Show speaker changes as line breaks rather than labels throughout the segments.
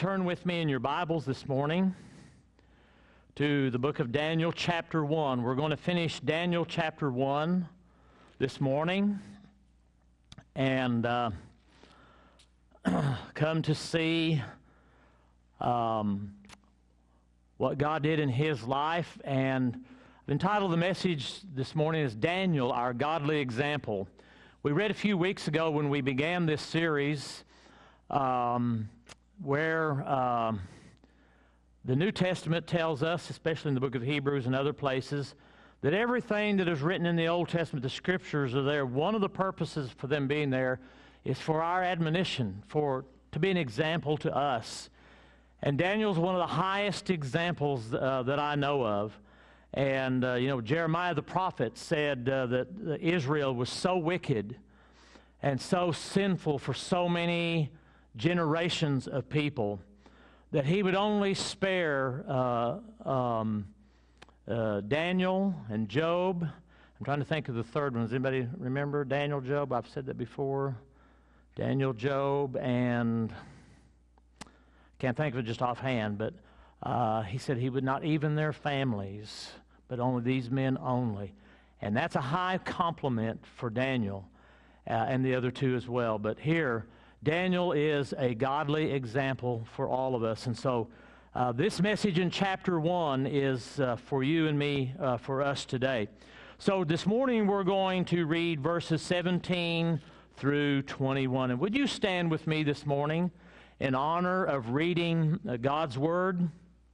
turn with me in your Bibles this morning to the book of Daniel chapter 1. We're going to finish Daniel chapter 1 this morning and come to see what God did in his life. And I've entitled the message this morning as Daniel, Our Godly Example. We read a few weeks ago when we began this series where the New Testament tells us, especially in the book of Hebrews and other places, that everything that is written in the Old Testament, the Scriptures are there. One of the purposes for them being there is for our admonition, to be an example to us. And Daniel's one of the highest examples that I know of. And, Jeremiah the prophet said that Israel was so wicked and so sinful for so many generations of people that he would only spare Daniel and Job. I'm trying to think of the third one. Does anybody remember Daniel, Job? I've said that before. Daniel, Job, and can't think of it just offhand, but he said he would not even their families, but only these men only. And that's a high compliment for Daniel and the other two as well. But here, Daniel is a godly example for all of us. And so this message in chapter 1 is for you and me, for us today. So this morning we're going to read verses 17 through 21. And would you stand with me this morning in honor of reading God's Word?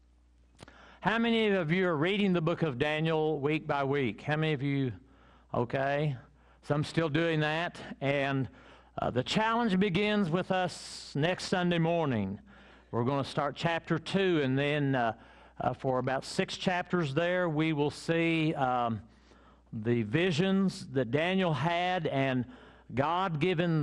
How many of you are reading the book of Daniel week by week? How many of you? Okay. Some still doing that. And the challenge begins with us next Sunday morning. We're going to start chapter 2, and then for about 6 chapters there, we will see the visions that Daniel had, and God given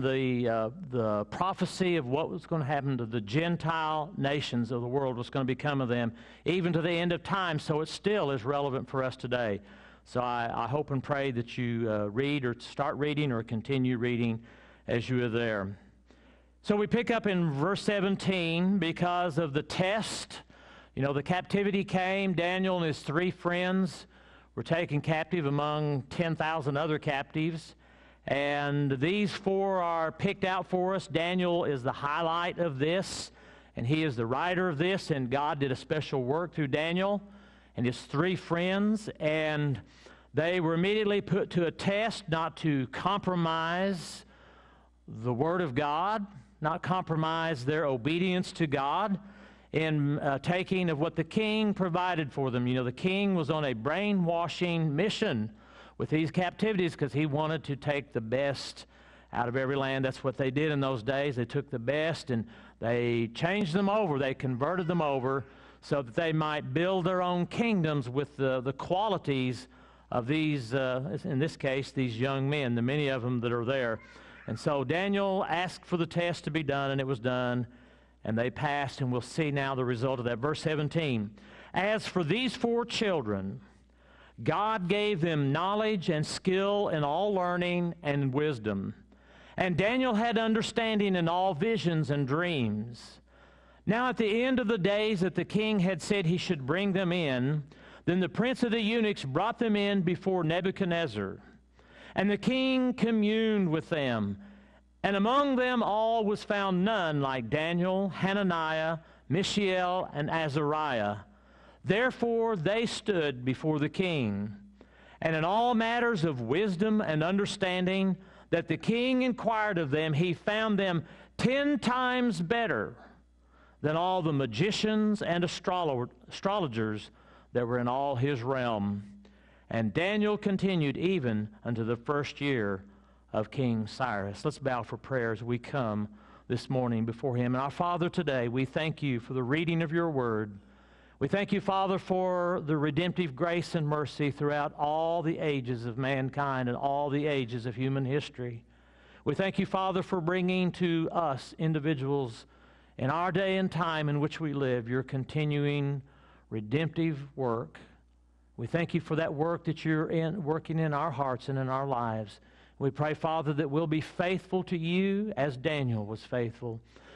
the prophecy of what was going to happen to the Gentile nations of the world, what's going to become of them, even to the end of time. So it still is relevant for us today. So I hope and pray that you read or start reading or continue reading as you are there. So we pick up in verse 17 because of the test. The captivity came. Daniel and his 3 friends were taken captive among 10,000 other captives. And these 4 are picked out for us. Daniel is the highlight of this, and he is the writer of this, and God did a special work through Daniel and his 3 friends, and they were immediately put to a test not to compromise the Word of God, not compromise their obedience to God in taking of what the king provided for them. The king was on a brainwashing mission with these captivities because he wanted to take the best out of every land. That's what they did in those days. They took the best and they changed them over. They converted them over so that they might build their own kingdoms with the qualities of these, in this case, these young men, the many of them that are there. And so Daniel asked for the test to be done, and it was done, and they passed, and we'll see now the result of that. Verse 17, as for these 4 children, God gave them knowledge and skill in all learning and wisdom. And Daniel had understanding in all visions and dreams. Now at the end of the days that the king had said he should bring them in, then the prince of the eunuchs brought them in before Nebuchadnezzar. And the king communed with them. And among them all was found none like Daniel, Hananiah, Mishael, and Azariah. Therefore they stood before the king. And in all matters of wisdom and understanding that the king inquired of them, he found them 10 times better than all the magicians and astrologers that were in all his realm. And Daniel continued even unto the 1st year of King Cyrus. Let's bow for prayer as we come this morning before him. And our Father, today we thank you for the reading of your word. We thank you, Father, for the redemptive grace and mercy throughout all the ages of mankind and all the ages of human history. We thank you, Father, for bringing to us individuals in our day and time in which we live your continuing redemptive work. We thank you for that work that you're working in our hearts and in our lives. We pray, Father, that we'll be faithful to you as Daniel was faithful.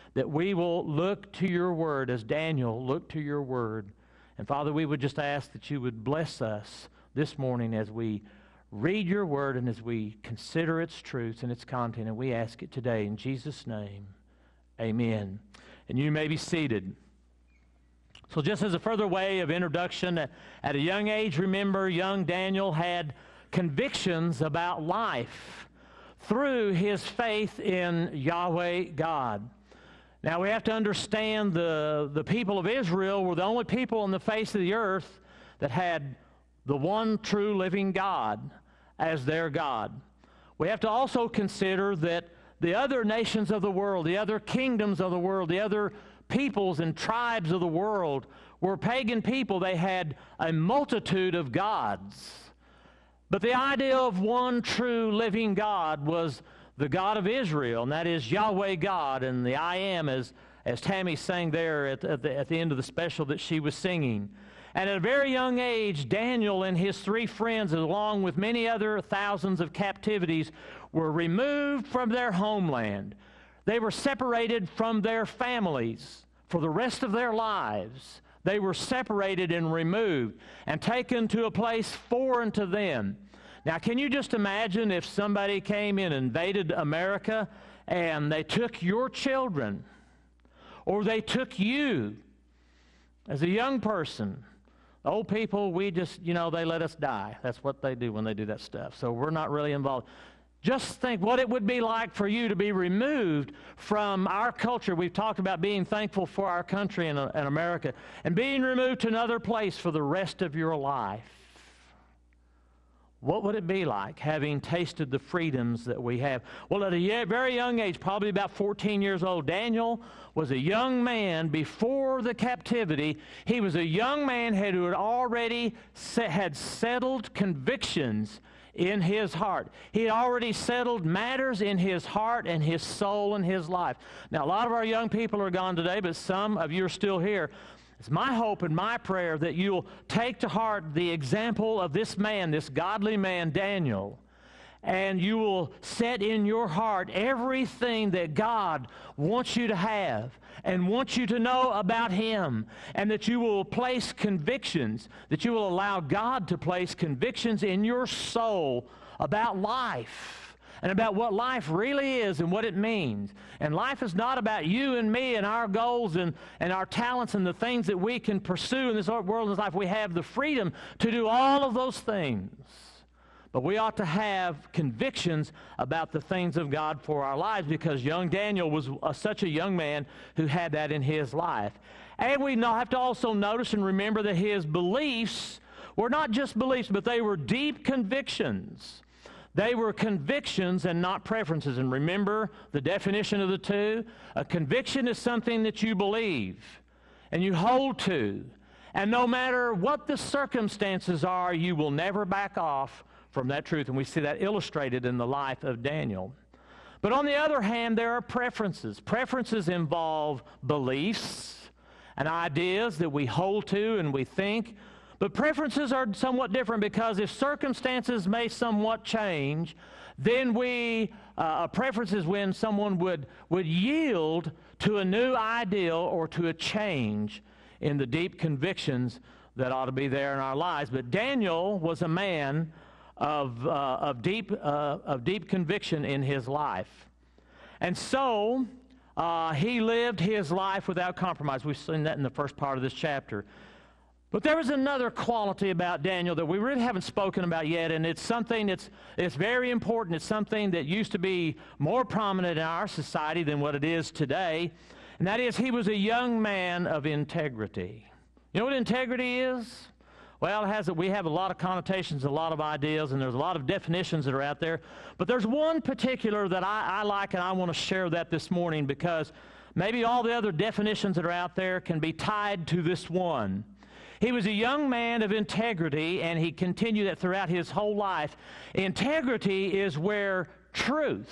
that we will look to your word as Daniel looked to your word. And Father, we would just ask that you would bless us this morning as we read your word and as we consider its truths and its content. And we ask it today in Jesus' name. Amen. And you may be seated. So just as a further way of introduction, at a young age, remember, young Daniel had convictions about life through his faith in Yahweh God. Now we have to understand the people of Israel were the only people on the face of the earth that had the one true living God as their God. We have to also consider that the other nations of the world, the other kingdoms of the world, the other peoples and tribes of the world were pagan people. They had a multitude of gods. But the idea of one true living God was the God of Israel, and that is Yahweh God, and the I Am, as Tammy sang there at the end of the special that she was singing. And at a very young age, Daniel and his 3 friends, along with many other thousands of captivities, were removed from their homeland. They were separated from their families for the rest of their lives. They were separated and removed and taken to a place foreign to them. Now, can you just imagine if somebody came in and invaded America and they took your children, or they took you as a young person? Old people, we just, they let us die. That's what they do when they do that stuff. So we're not really involved. Just think what it would be like for you to be removed from our culture. We've talked about being thankful for our country and America, and being removed to another place for the rest of your life. What would it be like having tasted the freedoms that we have? Well, at a very young age, probably about 14 years old, Daniel was a young man before the captivity. He was a young man who had already had settled convictions in his heart. He had already settled matters in his heart and his soul and his life. Now, a lot of our young people are gone today, but some of you are still here. It's my hope and my prayer that you'll take to heart the example of this man, this godly man, Daniel, and you will set in your heart everything that God wants you to have and wants you to know about Him, and that you will place convictions, that you will allow God to place convictions in your soul about life and about what life really is and what it means. And life is not about you and me and our goals and our talents and the things that we can pursue in this world and this life. We have the freedom to do all of those things. But we ought to have convictions about the things of God for our lives, because young Daniel was such a young man who had that in his life. And we have to also notice and remember that his beliefs were not just beliefs, but they were deep convictions. They were convictions and not preferences. And remember the definition of the two? A conviction is something that you believe and you hold to. And no matter what the circumstances are, you will never back off from that truth. And we see that illustrated in the life of Daniel. But on the other hand, there are preferences. Preferences involve beliefs and ideas that we hold to and we think. But preferences are somewhat different, because if circumstances may somewhat change, then a preference is when someone would yield to a new ideal or to a change in the deep convictions that ought to be there in our lives. But Daniel was a man of deep conviction in his life. And so he lived his life without compromise. We've seen that in the first part of this chapter. But there was another quality about Daniel that we really haven't spoken about yet, and it's something that's very important. It's something that used to be more prominent in our society than what it is today, and that is he was a young man of integrity. You know what integrity is? Well, we have a lot of connotations, a lot of ideas, and there's a lot of definitions that are out there. But there's one particular that I like, and I want to share that this morning, because maybe all the other definitions that are out there can be tied to this one. He was a young man of integrity, and he continued that throughout his whole life. Integrity is where truth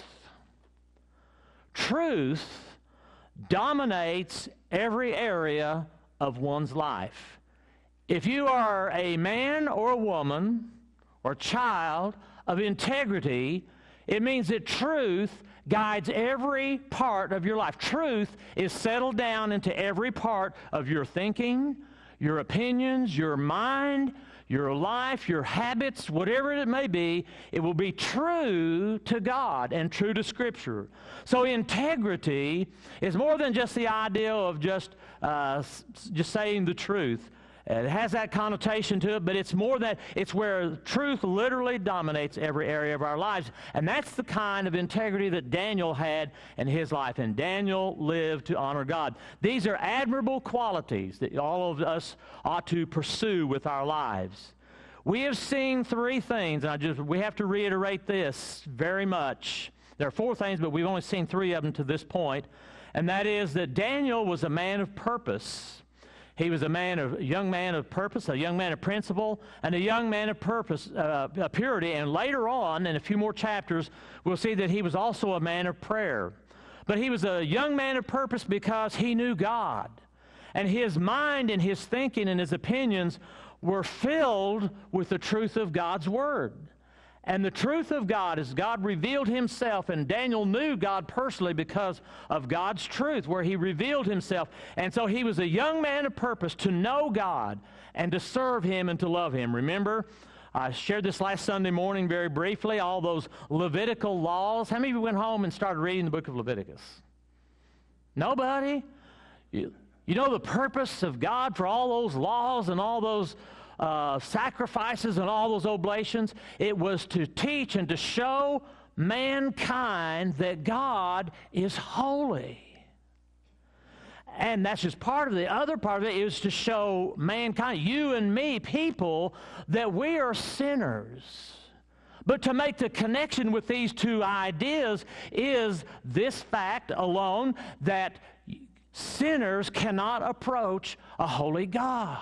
dominates every area of one's life. If you are a man or a woman or child of integrity, it means that truth guides every part of your life. Truth is settled down into every part of your thinking, your opinions, your mind, your life, your habits, whatever it may be. It will be true to God and true to Scripture. So integrity is more than just the idea of just saying the truth. It has that connotation to it, but it's more that it's where truth literally dominates every area of our lives. And that's the kind of integrity that Daniel had in his life. And Daniel lived to honor God. These are admirable qualities that all of us ought to pursue with our lives. We have seen three things, and we have to reiterate this very much. There are four things, but we've only seen three of them to this point. And that is that Daniel was a man of purpose. He was a young man of purpose, a young man of principle, and a young man of purpose, purity. And later on, in a few more chapters, we'll see that he was also a man of prayer. But he was a young man of purpose because he knew God. And his mind and his thinking and his opinions were filled with the truth of God's Word. And the truth of God is God revealed himself, and Daniel knew God personally because of God's truth, where he revealed himself. And so he was a young man of purpose to know God and to serve him and to love him. Remember, I shared this last Sunday morning very briefly, all those Levitical laws. How many of you went home and started reading the book of Leviticus? Nobody? You know the purpose of God for all those laws and all those sacrifices and all those oblations? It was to teach and to show mankind that God is holy. And that's just part of it. The other part of it is to show mankind, you and me, people, that we are sinners. But to make the connection with these two ideas is this fact alone, that sinners cannot approach a holy God.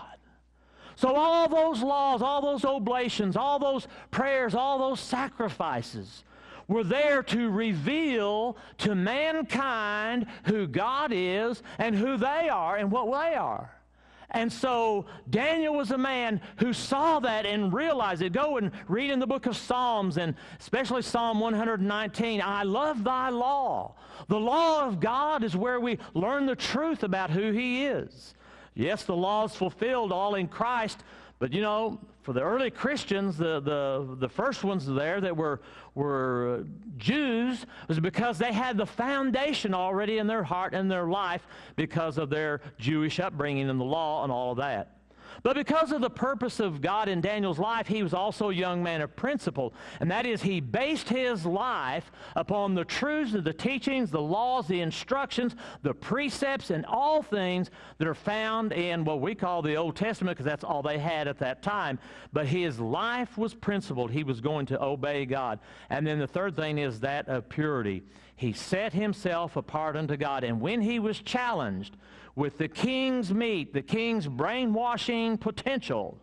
So all those laws, all those oblations, all those prayers, all those sacrifices were there to reveal to mankind who God is and who they are and what they are. And so Daniel was a man who saw that and realized it. Go and read in the book of Psalms, and especially Psalm 119, I love thy law. The law of God is where we learn the truth about who he is. Yes, the law is fulfilled all in Christ, but you know, for the early Christians, the first ones there that were Jews, was because they had the foundation already in their heart and their life because of their Jewish upbringing and the law and all of that. But because of the purpose of God in Daniel's life, he was also a young man of principle. And that is, he based his life upon the truths, the teachings, the laws, the instructions, the precepts, and all things that are found in what we call the Old Testament, because that's all they had at that time. But his life was principled. He was going to obey God. And then the third thing is that of purity. He set himself apart unto God. And when he was challenged with the king's meat, the king's brainwashing potential,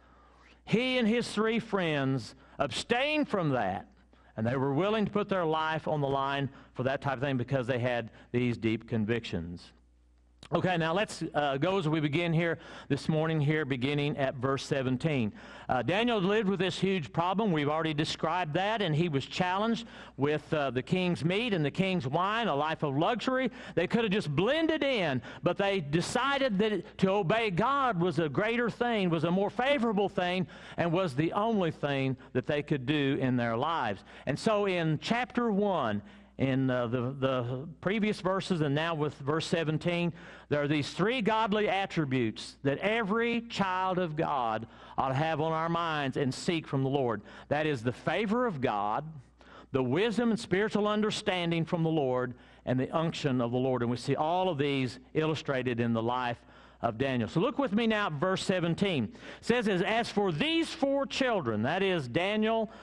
he and his three friends abstained from that, and they were willing to put their life on the line for that type of thing because they had these deep convictions. Okay, now let's go as we begin here this morning here, beginning at verse 17. Daniel lived with this huge problem. We've already described that, and he was challenged with the king's meat and the king's wine, a life of luxury. They could have just blended in, but they decided that to obey God was a greater thing, was a more favorable thing, and was the only thing that they could do in their lives. And so in chapter 1, in the previous verses and now with verse 17, there are these three godly attributes that every child of God ought to have on our minds and seek from the Lord. That is the favor of God, the wisdom and spiritual understanding from the Lord, and the unction of the Lord. And we see all of these illustrated in the life of Daniel. So look with me now at verse 17. It says, as for these four children, that is Daniel,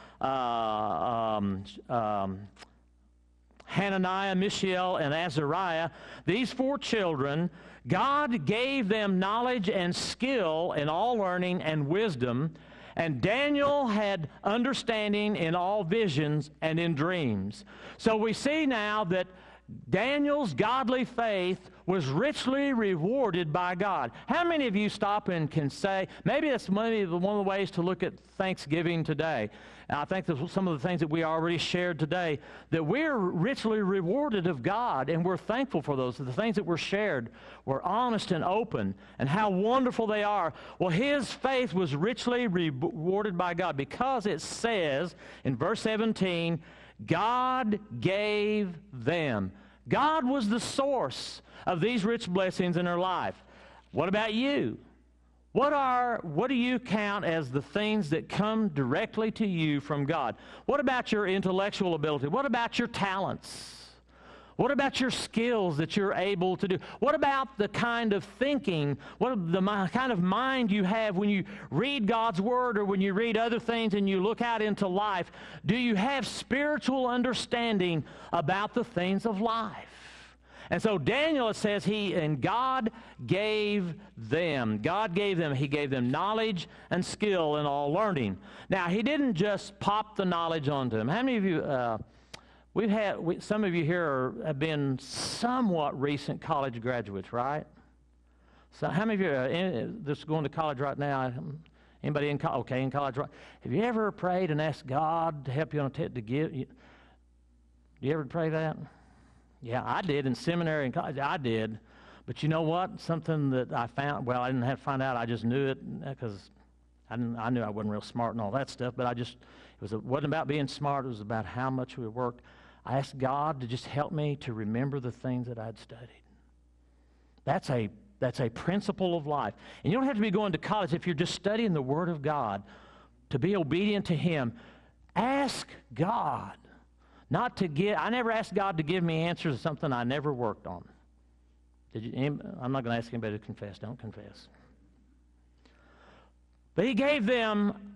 Hananiah, Mishael, and Azariah, these four children, God gave them knowledge and skill in all learning and wisdom, and Daniel had understanding in all visions and in dreams. So we see now that Daniel's godly faith was richly rewarded by God. How many of you stop and can say, maybe that's one of the ways to look at Thanksgiving today. And I think that some of the things that we already shared today, that we're richly rewarded of God, and we're thankful for those. The things that were shared were honest and open, and how wonderful they are. Well, his faith was richly rewarded by God, because it says in verse 17, God gave them. God was the source of these rich blessings in their life. What about you? What do you count as the things that come directly to you from God? What about your intellectual ability? What about your talents? What about your skills that you're able to do? What about the kind of thinking, kind of mind you have when you read God's Word or when you read other things and you look out into life? Do you have spiritual understanding about the things of life? And so Daniel, it says, God gave them. God gave them. He gave them knowledge and skill in all learning. Now, he didn't just pop the knowledge onto them. How many of you, some of you here have been somewhat recent college graduates, right? So how many of you are just going to college right now? Anybody in college? Okay, in college, right? Have you ever prayed and asked God to help you on a test to give? Do you ever pray that? Yeah, I did in seminary and college. I did. But you know what? Something that I found, well, I didn't have to find out. I just knew it because I knew I wasn't real smart and all that stuff. But it wasn't about being smart. It was about how much we worked. I asked God to just help me to remember the things that I'd studied. That's a principle of life. And you don't have to be going to college if you're just studying the Word of God to be obedient to Him. Ask God. I never asked God to give me answers to something I never worked on. I'm not going to ask anybody to confess. Don't confess. But He gave them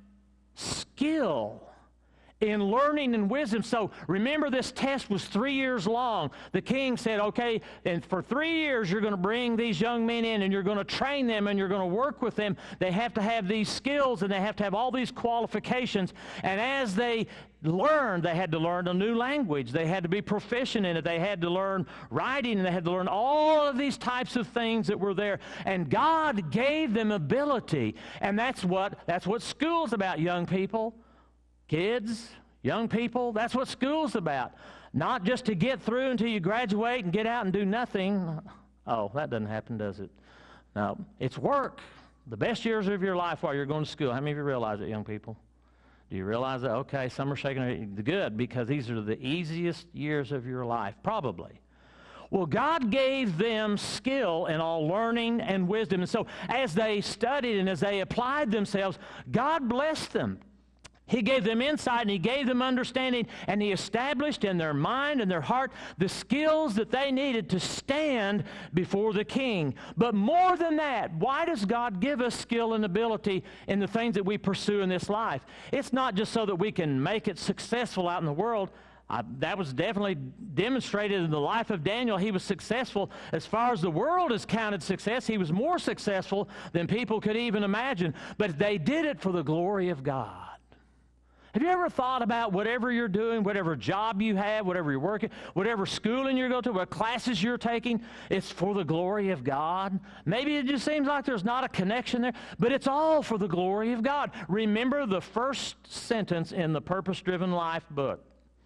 skill in learning and wisdom. So remember, this test was 3 years long. The king said, okay, and for 3 years you're going to bring these young men in and you're going to train them and you're going to work with them. They have to have these skills and they have to have all these qualifications. And as they learned, they had to learn a new language. They had to be proficient in it. They had to learn writing, and they had to learn all of these types of things that were there. And God gave them ability. And that's what school's about, young people. Kids, young people, that's what school's about. Not just to get through until you graduate and get out and do nothing. Oh, that doesn't happen, does it? No, it's work. The best years of your life while you're going to school. How many of you realize that, young people? Do you realize that? Okay, some are shaking their head. Good, because these are the easiest years of your life, probably. Well, God gave them skill in all learning and wisdom. And so as they studied and as they applied themselves, God blessed them. He gave them insight and He gave them understanding, and He established in their mind and their heart the skills that they needed to stand before the king. But more than that, why does God give us skill and ability in the things that we pursue in this life? It's not just so that we can make it successful out in the world. That was definitely demonstrated in the life of Daniel. He was successful. As far as the world has counted success, he was more successful than people could even imagine. But they did it for the glory of God. Have you ever thought about whatever you're doing, whatever job you have, whatever you're working, whatever schooling you're going to, what classes you're taking, it's for the glory of God? Maybe it just seems like there's not a connection there, but it's all for the glory of God. Remember the first sentence in the Purpose-Driven Life book.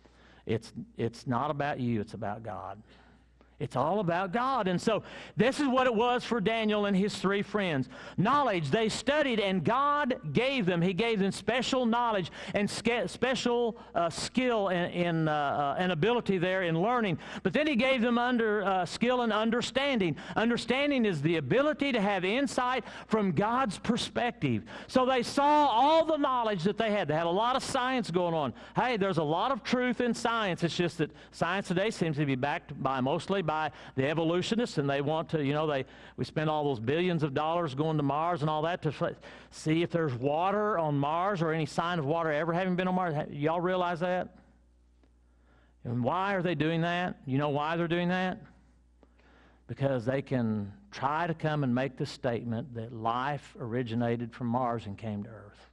It's not about you, it's about God. It's all about God. And so this is what it was for Daniel and his three friends. Knowledge, they studied, and God gave them. He gave them special knowledge and special skill and ability there in learning. But then He gave them skill and understanding. Understanding is the ability to have insight from God's perspective. So they saw all the knowledge that they had. They had a lot of science going on. Hey, there's a lot of truth in science. It's just that science today seems to be backed mostly by the evolutionists, and they want to, we spend all those billions of dollars going to Mars and all that to see if there's water on Mars or any sign of water ever having been on Mars. Y'all realize that? And why are they doing that? You know why they're doing that? Because they can try to come and make the statement that life originated from Mars and came to Earth.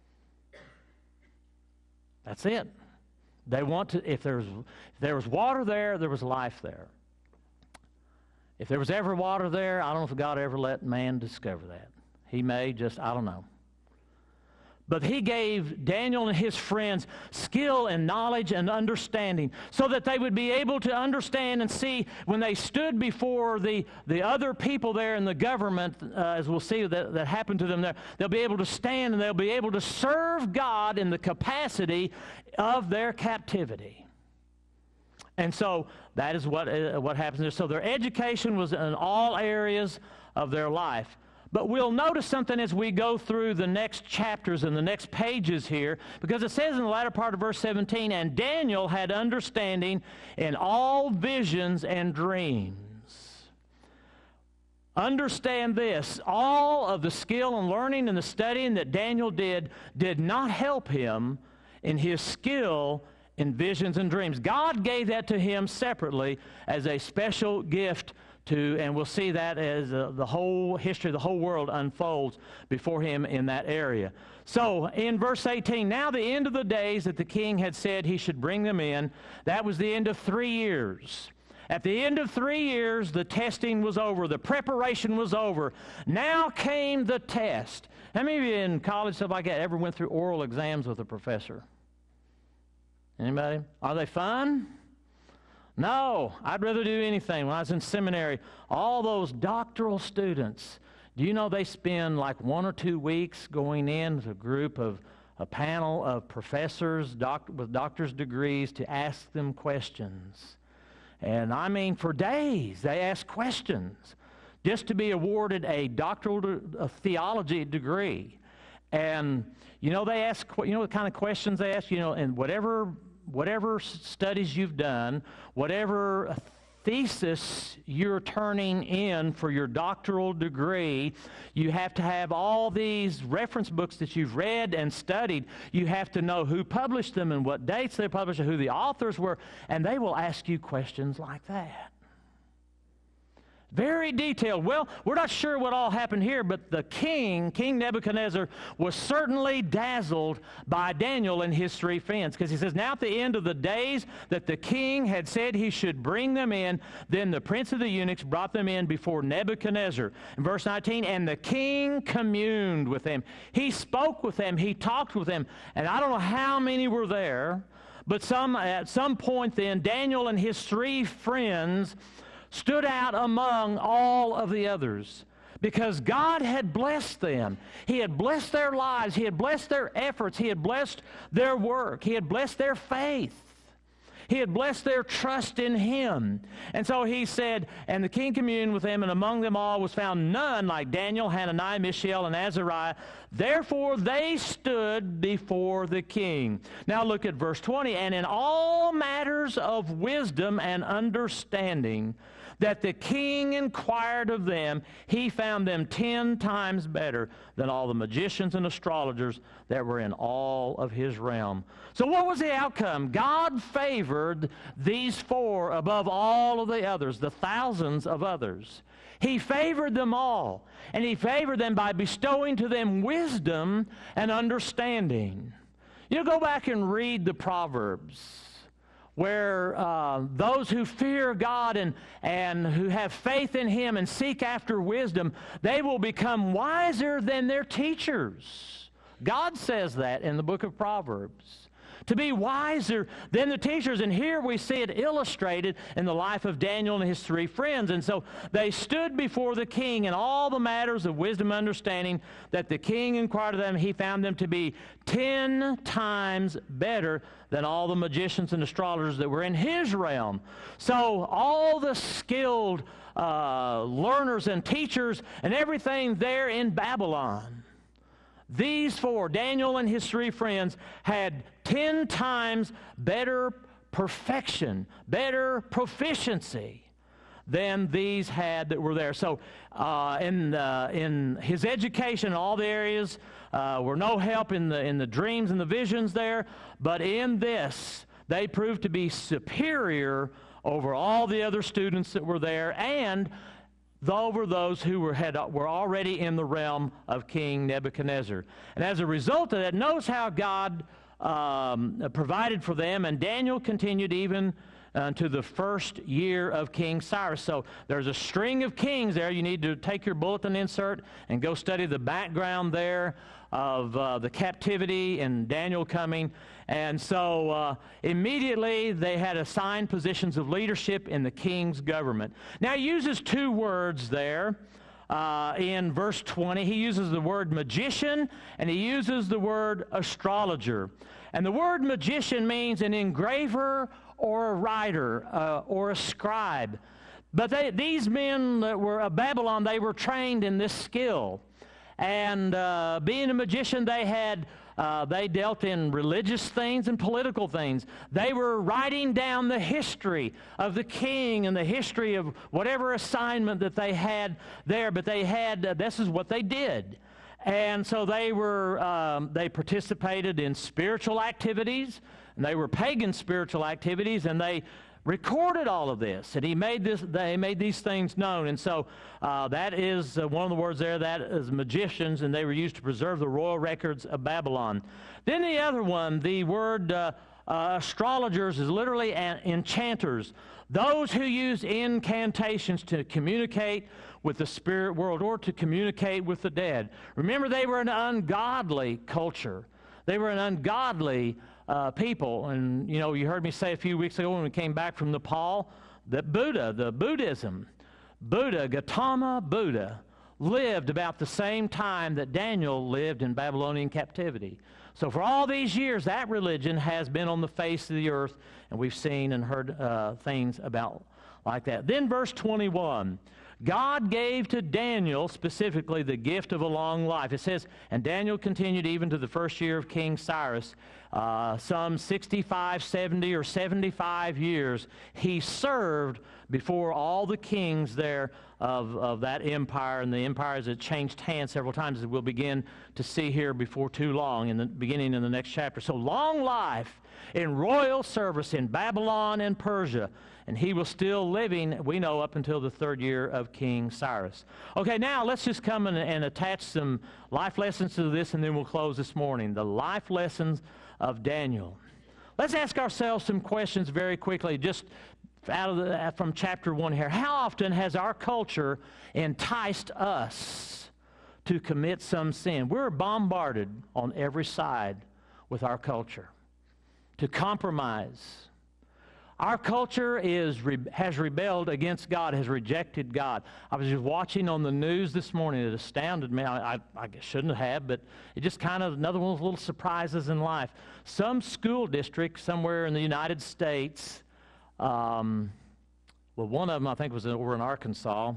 That's it. They want to, if there was water there, there was life there. If there was ever water there, I don't know if God ever let man discover that. He may just, I don't know. But he gave Daniel and his friends skill and knowledge and understanding so that they would be able to understand and see when they stood before the other people there in the government, as we'll see that happened to them there, they'll be able to stand and they'll be able to serve God in the capacity of their captivity. And so that is what happens there. So their education was in all areas of their life. But we'll notice something as we go through the next chapters and the next pages here, because it says in the latter part of verse 17, and Daniel had understanding in all visions and dreams. Understand this, all of the skill and learning and the studying that Daniel did not help him in his skill in visions and dreams. God gave that to him separately as a special gift and we'll see that as the whole history of the whole world unfolds before him in that area. So in verse 18, now the end of the days that the king had said he should bring them in, that was the end of 3 years. At the end of 3 years, the testing was over. The preparation was over. Now came the test. How many of you in college, stuff like that, ever went through oral exams with a professor? Anybody? Are they fun? No, I'd rather do anything. When I was in seminary, all those doctoral students, do you know they spend like 1 or 2 weeks going in with a panel of professors with doctor's degrees to ask them questions. And I mean, for days, they ask questions just to be awarded a doctoral theology degree. And, you know, they ask, you know what kind of questions they ask? You know, and whatever studies you've done, whatever thesis you're turning in for your doctoral degree, you have to have all these reference books that you've read and studied. You have to know who published them and what dates they published and who the authors were, and they will ask you questions like that. Very detailed. Well, we're not sure what all happened here, but the King Nebuchadnezzar, was certainly dazzled by Daniel and his 3 friends, because he says, now at the end of the days that the king had said he should bring them in, then the prince of the eunuchs brought them in before Nebuchadnezzar. In verse 19, and the king communed with them. He spoke with them. He talked with them. And I don't know how many were there, but at some point then, Daniel and his 3 friends stood out among all of the others because God had blessed them. He had blessed their lives. He had blessed their efforts. He had blessed their work. He had blessed their faith. He had blessed their trust in him. And so he said, and the king communed with them, and among them all was found none like Daniel, Hananiah, Mishael, and Azariah. Therefore they stood before the king. Now look at verse 20. And in all matters of wisdom and understanding that the king inquired of them, he found them 10 times better than all the magicians and astrologers that were in all of his realm. So what was the outcome? God favored these 4 above all of the others, the thousands of others. He favored them all, and he favored them by bestowing to them wisdom and understanding. You go back and read the Proverbs, where those who fear God and who have faith in him and seek after wisdom, they will become wiser than their teachers. God says that in the book of Proverbs. To be wiser than the teachers. And here we see it illustrated in the life of Daniel and his 3 friends. And so they stood before the king in all the matters of wisdom and understanding that the king inquired of them. He found them to be 10 times better than all the magicians and astrologers that were in his realm. So all the skilled learners and teachers and everything there in Babylon, these 4, Daniel and his 3 friends, had 10 times better perfection, better proficiency than these had that were there. So in his education, all the areas were no help in the dreams and the visions there, but in this, they proved to be superior over all the other students that were there, and over those who were already in the realm of King Nebuchadnezzar. And as a result of that, notice how God provided for them, and Daniel continued even unto the first year of King Cyrus. So there's a string of kings there. You need to take your bulletin insert and go study the background there of the captivity and Daniel coming. And so immediately they had assigned positions of leadership in the king's government. Now he uses two words there. In verse 20, he uses the word magician and he uses the word astrologer. And the word magician means an engraver or a writer or a scribe. But these men that were of Babylon, they were trained in this skill. And being a magician, they dealt in religious things and political things. They were writing down the history of the king and the history of whatever assignment that they had there. But this is what they did. And so they participated in spiritual activities, and they were pagan spiritual activities, and they recorded all of this, and they made these things known. And so that is one of the words there, that is magicians, and they were used to preserve the royal records of Babylon. Then the other one, the word astrologers, is literally enchanters, those who use incantations to communicate with the spirit world or to communicate with the dead. Remember, they were an ungodly culture. They were an ungodly people. And, you know, you heard me say a few weeks ago when we came back from Nepal that Buddhism, Gautama Buddha, lived about the same time that Daniel lived in Babylonian captivity. So for all these years, that religion has been on the face of the earth, and we've seen and heard things about like that. Then verse 21. God gave to Daniel specifically the gift of a long life. It says, and Daniel continued even to the first year of King Cyrus, some 65, 70, or 75 years. He served before all the kings there of that empire, and the empire as it changed hands several times, as we'll begin to see here before too long, in the beginning in the next chapter. So long life in royal service in Babylon and Persia. And he was still living, we know, up until the third year of King Cyrus. Okay, now let's just come and attach some life lessons to this, and then we'll close this morning. The life lessons of Daniel. Let's ask ourselves some questions very quickly, just from chapter 1 here. How often has our culture enticed us to commit some sin? We're bombarded on every side with our culture to compromise. Our culture has rebelled against God, has rejected God. I was just watching on the news this morning. It astounded me. I shouldn't have, but it just kind of, another one of those little surprises in life. Some school district somewhere in the United States, one of them I think was over in Arkansas,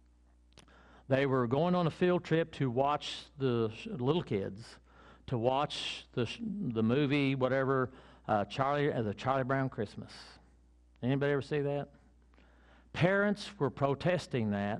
they were going on a field trip to watch the little kids, to watch the movie, whatever, the Charlie Brown Christmas. Anybody ever see that? Parents were protesting that,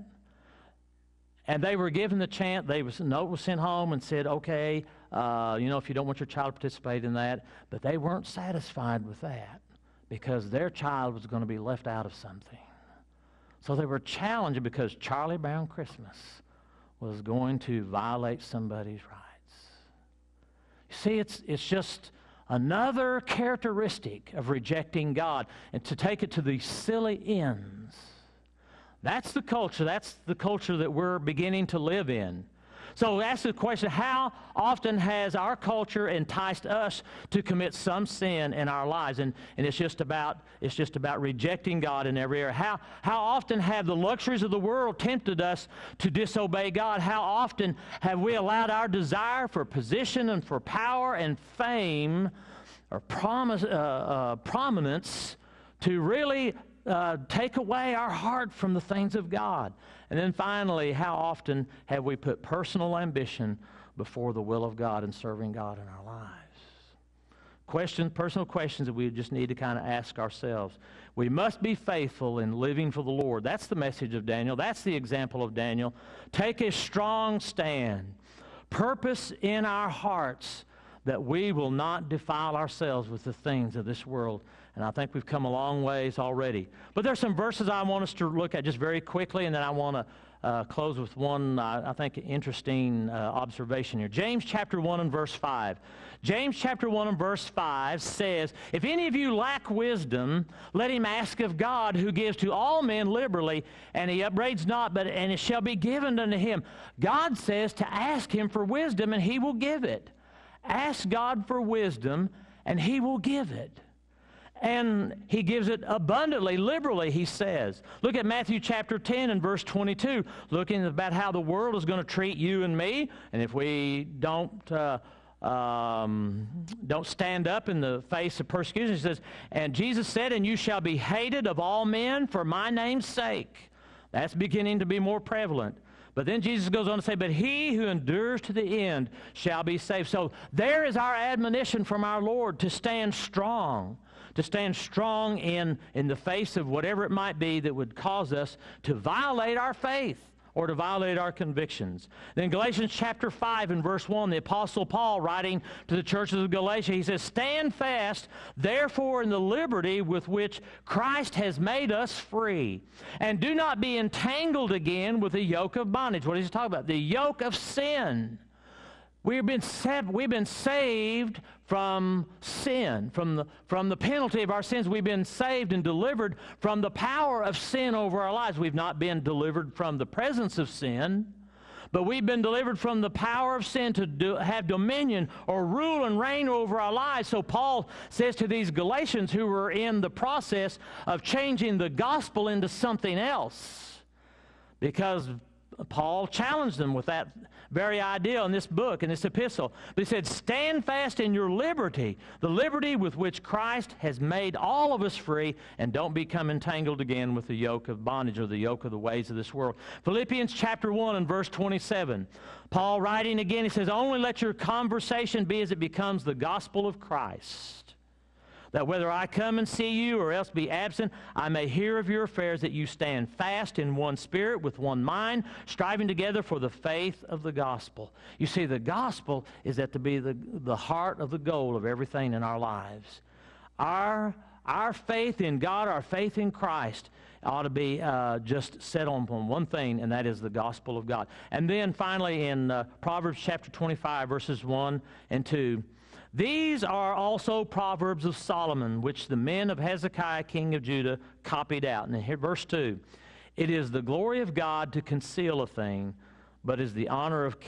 and they were given the chance. A note was sent home and said, okay, if you don't want your child to participate in that, but they weren't satisfied with that because their child was going to be left out of something. So they were challenged because Charlie Brown Christmas was going to violate somebody's rights. You see, it's just another characteristic of rejecting God, and to take it to these silly ends. That's the culture that we're beginning to live in. So ask the question, how often has our culture enticed us to commit some sin in our lives? And it's just about rejecting God in every area. How often have the luxuries of the world tempted us to disobey God? How often have we allowed our desire for position and for power and fame or prominence to really take away our heart from the things of God? And then finally, how often have we put personal ambition before the will of God and serving God in our lives? Personal questions that we just need to kind of ask ourselves. We must be faithful in living for the Lord. That's the message of Daniel. That's the example of Daniel. Take a strong stand. Purpose in our hearts that we will not defile ourselves with the things of this world. And I think we've come a long ways already. But there's some verses I want us to look at just very quickly, and then I want to close with one, I think, interesting observation here. James chapter 1 and verse 5. James chapter 1 and verse 5 says, "If any of you lack wisdom, let him ask of God, who gives to all men liberally, and he upbraids not, and it shall be given unto him." God says to ask him for wisdom, and he will give it. Ask God for wisdom, and he will give it. And he gives it abundantly, liberally, he says. Look at Matthew chapter 10 and verse 22, looking about how the world is going to treat you and me. And if we don't stand up in the face of persecution, he says, "And Jesus said, and you shall be hated of all men for my name's sake." That's beginning to be more prevalent. But then Jesus goes on to say, "But he who endures to the end shall be saved." So there is our admonition from our Lord to stand strong. To stand strong in the face of whatever it might be that would cause us to violate our faith or to violate our convictions. Then Galatians chapter 5 and verse 1, the Apostle Paul writing to the churches of Galatia, he says, "Stand fast, therefore, in the liberty with which Christ has made us free, and do not be entangled again with the yoke of bondage." What is he talking about? The yoke of sin. We've been saved from sin, from the penalty of our sins. We've been saved and delivered from the power of sin over our lives. We've not been delivered from the presence of sin, but we've been delivered from the power of sin to have dominion or rule and reign over our lives. So Paul says to these Galatians who were in the process of changing the gospel into something else, because Paul challenged them with that very idea in this book, in this epistle. But he said, "Stand fast in your liberty, the liberty with which Christ has made all of us free, and don't become entangled again with the yoke of bondage or the yoke of the ways of this world." Philippians chapter 1 and verse 27. Paul writing again, he says, "Only let your conversation be as it becomes the gospel of Christ, that whether I come and see you or else be absent, I may hear of your affairs, that you stand fast in one spirit with one mind, striving together for the faith of the gospel." You see, the gospel is at to be the heart of the goal of everything in our lives. Our faith in God, our faith in Christ ought to be just set on one thing, and that is the gospel of God. And then finally in Proverbs chapter 25, verses 1 and 2, "These are also Proverbs of Solomon, which the men of Hezekiah, king of Judah, copied out." And here, verse 2, "It is the glory of God to conceal a thing, but the honor of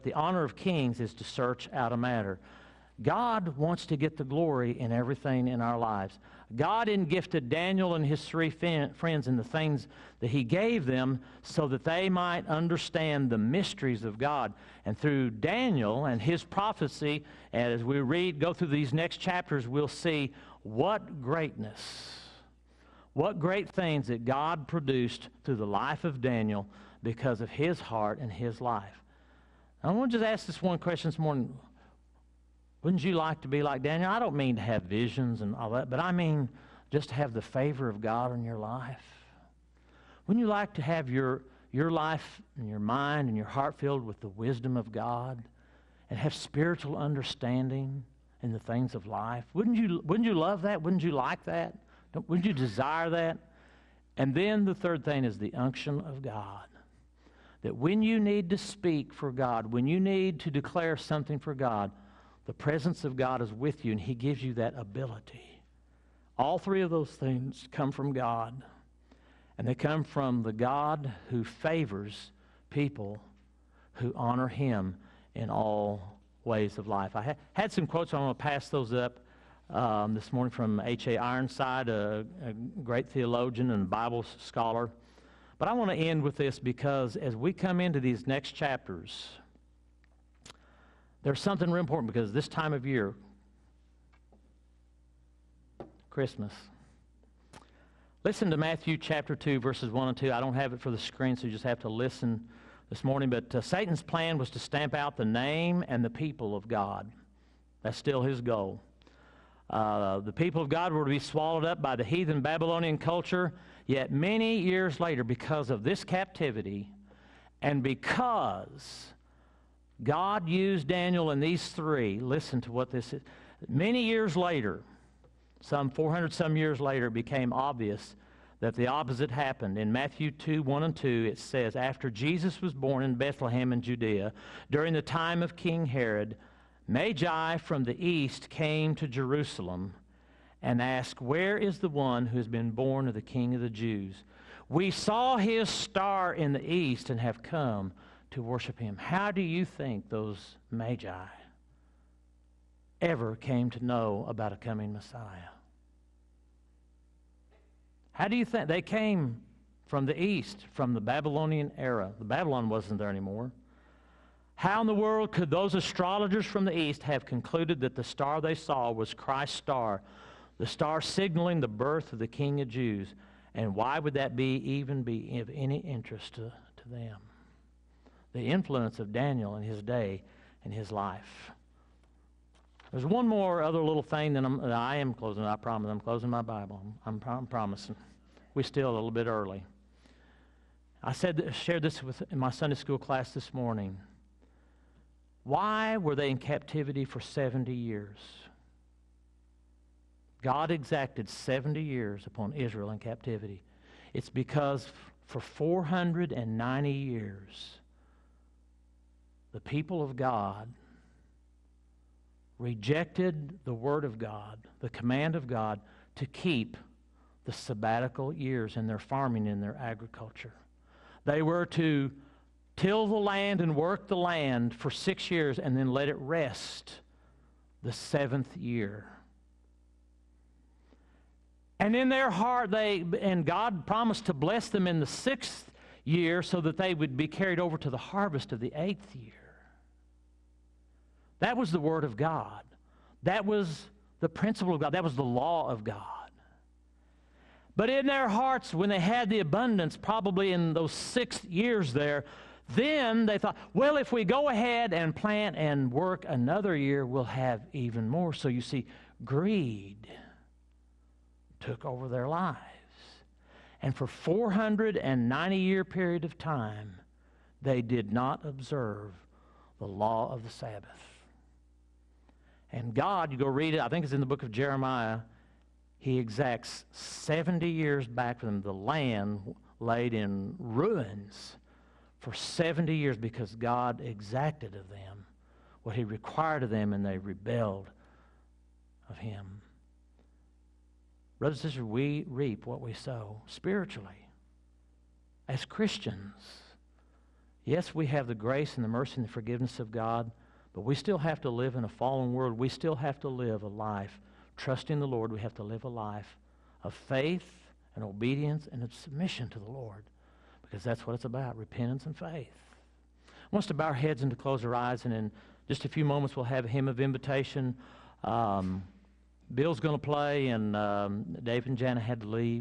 kings is to search out a matter." God wants to get the glory in everything in our lives. God gifted Daniel and his three friends in the things that he gave them so that they might understand the mysteries of God. And through Daniel and his prophecy, and as we go through these next chapters, we'll see what greatness, what great things that God produced through the life of Daniel because of his heart and his life. I want to just ask this one question this morning. Wouldn't you like to be like Daniel? I don't mean to have visions and all that, but I mean just to have the favor of God in your life. Wouldn't you like to have your life and your mind and your heart filled with the wisdom of God and have spiritual understanding in the things of life? Wouldn't you love that? Wouldn't you like that? Wouldn't you desire that? And then the third thing is the unction of God. That when you need to speak for God, when you need to declare something for God, the presence of God is with you, and he gives you that ability. All three of those things come from God, and they come from the God who favors people who honor him in all ways of life. I had some quotes. I'm going to pass those up this morning from H.A. Ironside, a great theologian and Bible scholar. But I want to end with this because as we come into these next chapters, there's something real important, because this time of year, Christmas. Listen to Matthew chapter 2, verses 1 and 2. I don't have it for the screen, so you just have to listen this morning. But Satan's plan was to stamp out the name and the people of God. That's still his goal. The people of God were to be swallowed up by the heathen Babylonian culture. Yet many years later, because of this captivity, and because God used Daniel and these three, listen to what this is. Many years later, some 400 some years later, it became obvious that the opposite happened. In Matthew 2:1-2, it says, "After Jesus was born in Bethlehem in Judea, during the time of King Herod, Magi from the east came to Jerusalem and asked, 'Where is the one who has been born of the King of the Jews? We saw his star in the east and have come to worship him.'" How do you think those Magi ever came to know about a coming Messiah? How do you think? They came from the east, from the Babylonian era. The Babylon wasn't there anymore. How in the world could those astrologers from the east have concluded that the star they saw was Christ's star, the star signaling the birth of the King of Jews? And why would that even be of any interest to them? The influence of Daniel in his day and his life. There's one more other little thing that I am closing. I promise I'm closing my Bible. I'm promising. We're still a little bit early. I shared this in my Sunday school class this morning. Why were they in captivity for 70 years? God exacted 70 years upon Israel in captivity. It's because for 490 years, the people of God rejected the Word of God, the command of God, to keep the sabbatical years in their farming and their agriculture. They were to till the land and work the land for 6 years and then let it rest the 7th year. And in their heart, God promised to bless them in the 6th year so that they would be carried over to the harvest of the 8th year. That was the Word of God. That was the principle of God. That was the law of God. But in their hearts, when they had the abundance, probably in those 6 years there, then they thought, well, if we go ahead and plant and work another year, we'll have even more. So you see, greed took over their lives. And for 490-year period of time, they did not observe the law of the Sabbath. And God, you go read it, I think it's in the book of Jeremiah, He exacts 70 years back from them. The land laid in ruins for 70 years because God exacted of them what He required of them, and they rebelled of Him. Brothers and sisters, we reap what we sow spiritually. As Christians, yes, we have the grace and the mercy and the forgiveness of God, but we still have to live in a fallen world. We still have to live a life trusting the Lord. We have to live a life of faith and obedience and of submission to the Lord, because that's what it's about, repentance and faith. I want us to bow our heads and to close our eyes, and in just a few moments we'll have a hymn of invitation. Bill's going to play, and Dave and Jana had to leave.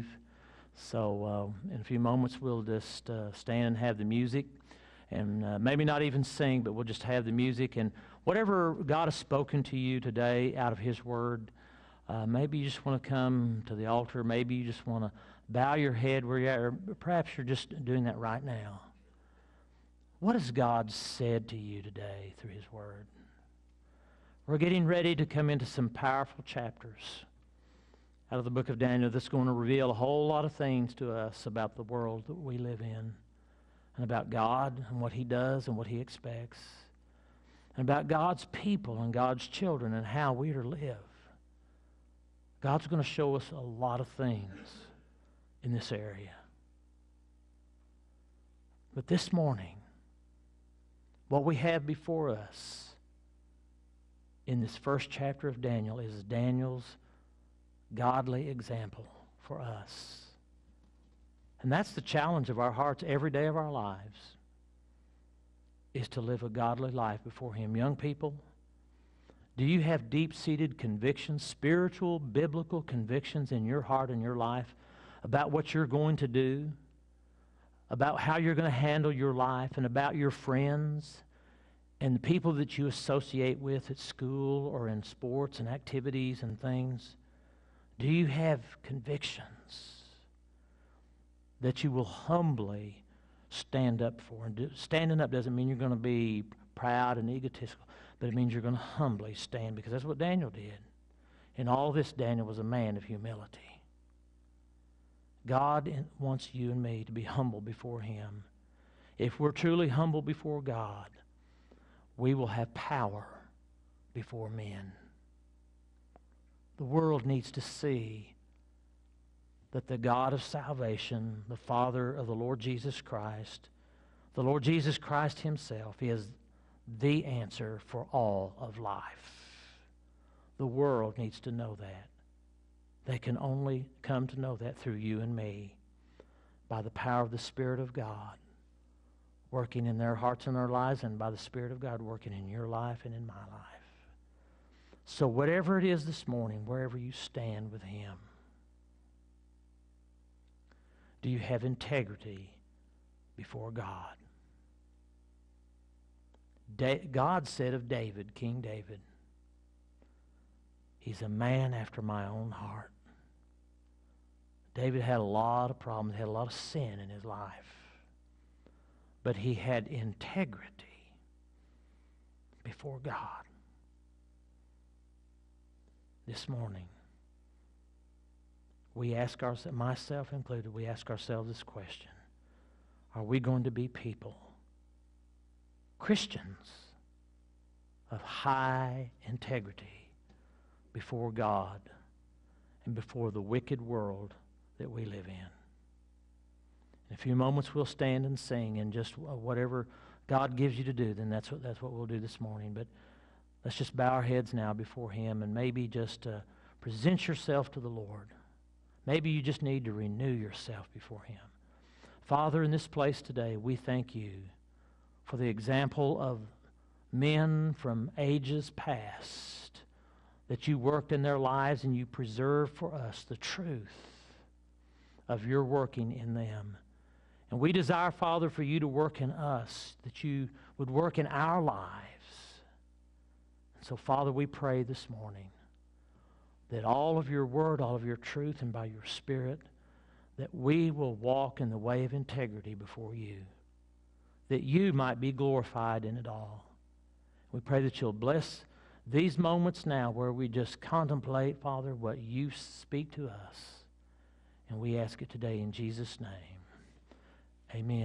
So in a few moments we'll just stand and have the music, and maybe not even sing, but we'll just have the music. And whatever God has spoken to you today out of His Word, maybe you just want to come to the altar. Maybe you just want to bow your head where you're at, or perhaps you're just doing that right now. What has God said to you today through His Word? We're getting ready to come into some powerful chapters out of the book of Daniel that's going to reveal a whole lot of things to us about the world that we live in, and about God and what He does and what He expects, and about God's people and God's children and how we are to live. God's going to show us a lot of things in this area. But this morning, what we have before us in this first chapter of Daniel is Daniel's godly example for us. And that's the challenge of our hearts every day of our lives, is to live a godly life before Him. Young people, do you have deep-seated convictions, spiritual, biblical convictions in your heart and your life about what you're going to do, about how you're going to handle your life, and about your friends and the people that you associate with at school or in sports and activities and things? Do you have convictions that you will humbly stand up for? And standing up doesn't mean you're going to be proud and egotistical, but it means you're going to humbly stand, because that's what Daniel did. In all this, Daniel was a man of humility. God wants you and me to be humble before Him. If we're truly humble before God, we will have power before men. The world needs to see that the God of salvation, the Father of the Lord Jesus Christ, the Lord Jesus Christ Himself is the answer for all of life. The world needs to know that. They can only come to know that through you and me, by the power of the Spirit of God working in their hearts and their lives, and by the Spirit of God working in your life and in my life. So whatever it is this morning, wherever you stand with Him, do you have integrity before God? God said of David, King David, he's a man after my own heart. David had a lot of problems, had a lot of sin in his life. But he had integrity before God. This morning, we ask ourselves, myself included, we ask ourselves this question: are we going to be people, Christians, of high integrity before God and before the wicked world that we live in? In a few moments we'll stand and sing, and just whatever God gives you to do, then that's what we'll do this morning. But let's just bow our heads now before Him and maybe just present yourself to the Lord. Maybe you just need to renew yourself before Him. Father, in this place today, we thank You for the example of men from ages past, that You worked in their lives and You preserved for us the truth of Your working in them. And we desire, Father, for You to work in us, that You would work in our lives. And so, Father, we pray this morning that all of Your word, all of Your truth, and by Your Spirit, that we will walk in the way of integrity before You, that You might be glorified in it all. We pray that You'll bless these moments now where we just contemplate, Father, what You speak to us. And we ask it today in Jesus' name. Amen.